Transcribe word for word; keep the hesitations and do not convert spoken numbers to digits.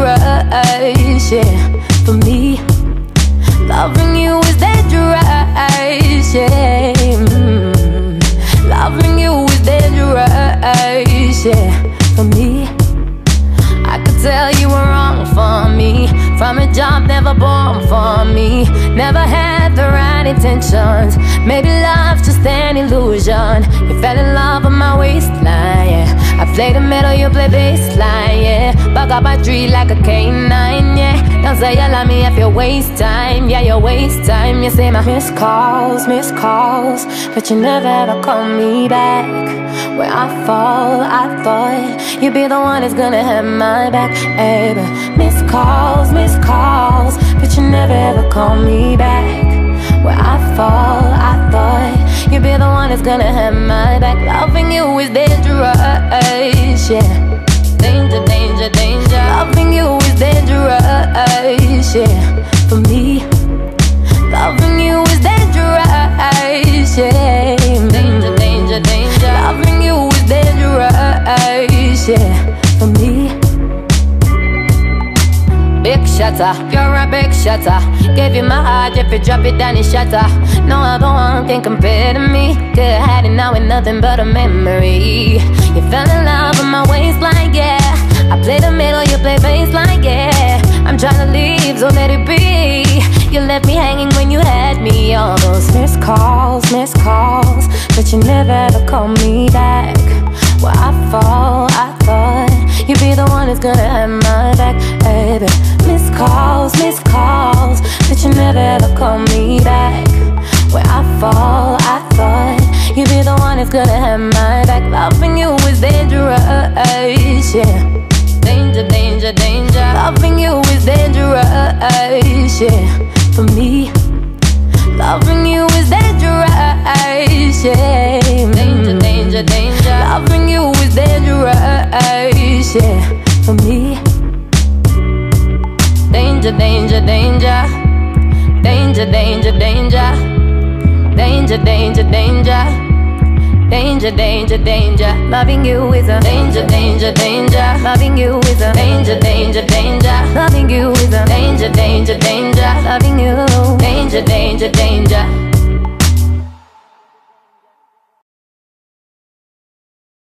dangerous, yeah, for me. Loving you is dangerous, yeah. Mm. Loving you is dangerous, yeah, for me. I could tell you were wrong for me. From a job never born for me. Never had the right intentions. Maybe love's just an illusion. You fell in love with my waistline, yeah. I play the middle, you play bassline, yeah. Bug up my tree like a K nine, yeah. Don't say you love me if you waste time, yeah, you waste time. You say my missed calls, missed calls, but you never ever call me back. Where I fall, I thought you'd be the one that's gonna have my back, baby. Missed calls, missed calls, but you never ever call me back. Where I fall, I thought you'd be the one that's gonna have my back. Loving you is dangerous, yeah. Danger, danger, danger. Loving you is dangerous, yeah, for me. Loving you is dangerous, yeah. Danger, danger, danger. Loving you is dangerous, yeah, for me. Big shatter, you're a big shatter. Gave you my heart, if you drop it down, it shatter. No other one can compare to me. Could have had it now with nothing but a memory. You fell in love with my waistline, yeah. I play the middle, you play bassline, yeah. I'm trying to leave, so let it be. You left me hanging when you had me. All those missed calls, missed calls, but you never ever call me back. Where I fall, I thought you'd be the one that's gonna have my back, baby. Missed calls, missed calls, but you never ever call me back. Where I fall, I thought you'd be the one that's gonna have my back. Loving you is dangerous, yeah. Danger, danger, danger. Loving you is dangerous, yeah, for me. Loving you is dangerous, yeah. Danger, danger, danger. Loving you is dangerous, yeah, for me. Danger, danger, danger. Danger, danger, danger. Danger, danger, danger. Danger, danger, danger. Loving you is a danger, danger, danger. Loving you is a danger, danger, danger. Loving you is a danger, danger, danger. Loving you, danger, danger, danger.